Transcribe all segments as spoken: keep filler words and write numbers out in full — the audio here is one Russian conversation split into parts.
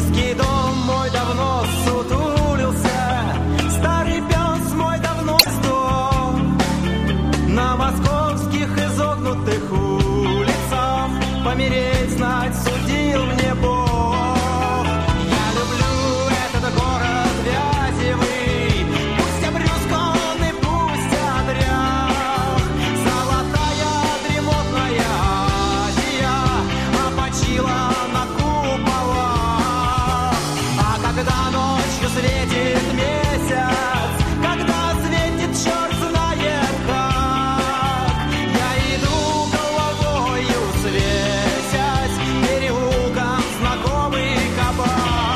Низкий дом мой давно сутулился, старый пес мой давно сдох. На московских изогнутых улицах помереть знать судил мне Бог. Я люблю этот город вязевый, пусть обрюзг он и пусть отряд. Золотая дремотная Азия опочила на куполах. А когда ночью светит месяц, когда светит черт знает как, я иду головою свесясь переулком знакомый кабак.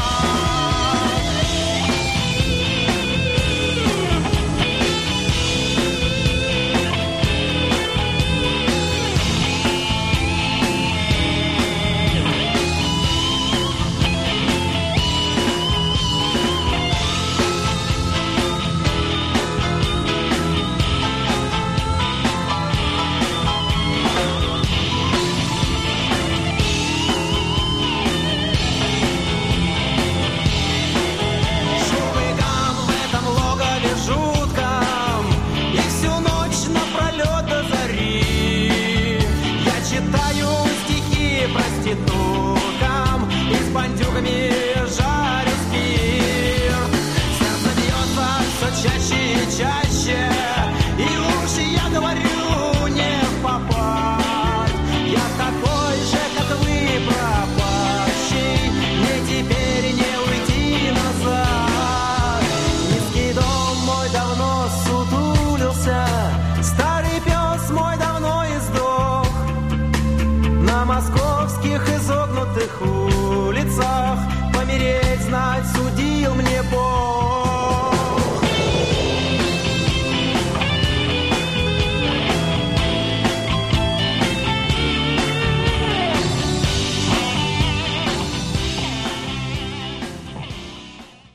Шум и гам в этом логове жутком, и всю ночь напролет до зари я читаю стихи проституткам и с бандюгами жарю спирт. Сердце бьется все чаще и чаще, и лучше я говорю не в попад. Я такой же, как вы, пропащий, мне теперь не уйти назад. Низкий дом мой давно сутулился, старый пес мой давно издох. На московских изогнутых улицах помереть